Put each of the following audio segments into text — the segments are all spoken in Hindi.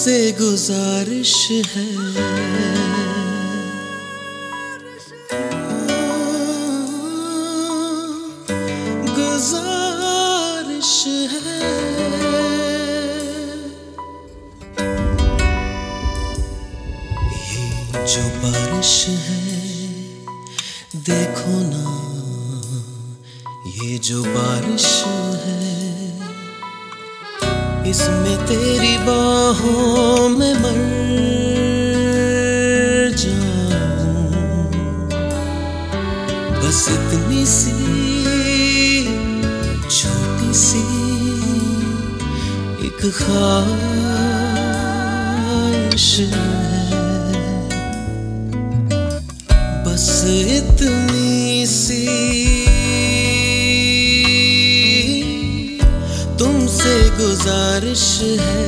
तुमसे गुजारिश है, गुजारिश है। ये जो बारिश है देखो ना, ये जो बारिश है इसमें तेरी बाहों में मर जाऊं। बस इतनी सी छोटी सी एक ख्वाहिश है, बस इतनी सी तुमसे गुजारिश है।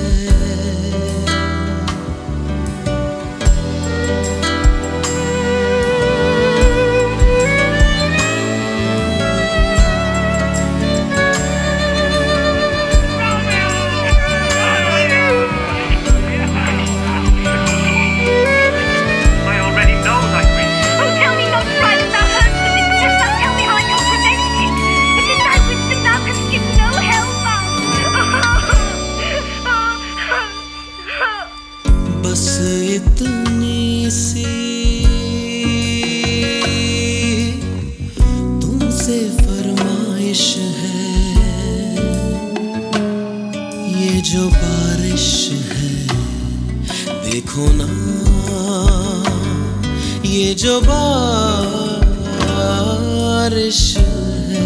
बस इतनी सी तुमसे फरमाइश है, ये जो बारिश है देखो ना, ये जो बारिश है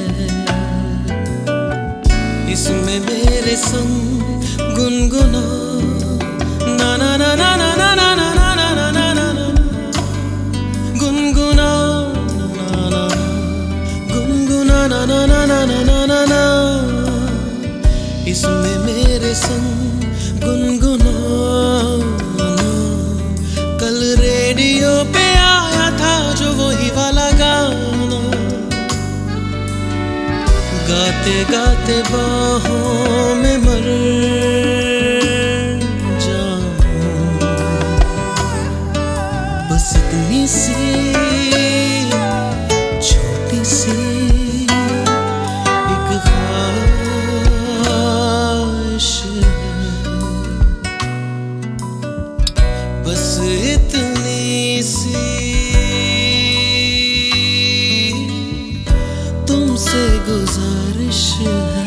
इसमें मेरे संग गुनगुना ना ना ना ना ना ना ना ना ना ना ना ना ना गुनगुना ना ना गुनगुना ना ना ना ना ना ना ना ना इसमें मेरे संग गुनगुना। कल रेडियो पे आया था जो वही वाला गाना, गाते गाते बाहों में मर इतनी सी छोटी सी एक ख्वाहिश है, बस इतनी सी तुमसे गुजारिश है।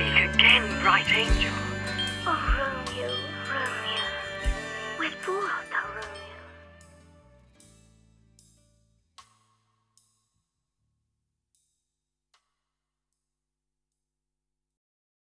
Bright angel. Oh, Romeo, Romeo, with what?